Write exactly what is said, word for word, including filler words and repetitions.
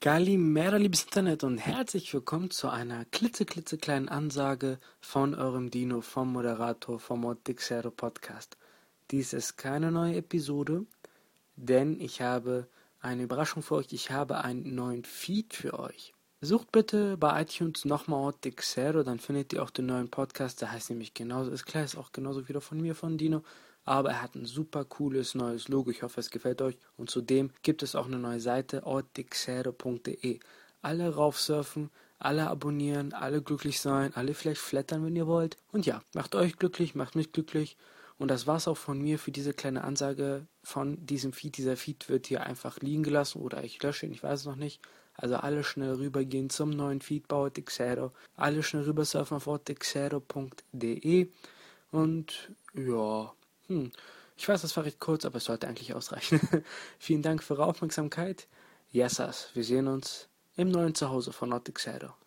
Galimera, liebes Internet, und herzlich willkommen zu einer klitzeklitzekleinen Ansage von eurem Dino, vom Moderator vom Oddixero Podcast. Dies ist keine neue Episode, denn ich habe eine Überraschung für euch. Ich habe einen neuen Feed für euch. Sucht bitte bei iTunes nochmal Oddixero, dann findet ihr auch den neuen Podcast. Der heißt nämlich genauso, ist klar, ist auch genauso wieder von mir, von Dino. Aber er hat ein super cooles neues Logo. Ich hoffe, es gefällt euch. Und zudem gibt es auch eine neue Seite, oddixero punkt de. Alle raufsurfen, alle abonnieren, alle glücklich sein, alle vielleicht flattern, wenn ihr wollt. Und ja, macht euch glücklich, macht mich glücklich. Und das war's auch von mir für diese kleine Ansage von diesem Feed. Dieser Feed wird hier einfach liegen gelassen oder ich lösche ihn, ich weiß es noch nicht. Also alle schnell rübergehen zum neuen Feed bei Oddixero. Alle schnell rübersurfen auf oddixero punkt de. Und ja... Hm, ich weiß, das war recht kurz, aber es sollte eigentlich ausreichen. Vielen Dank für eure Aufmerksamkeit. Yesas, wir sehen uns im neuen Zuhause von Oddixero.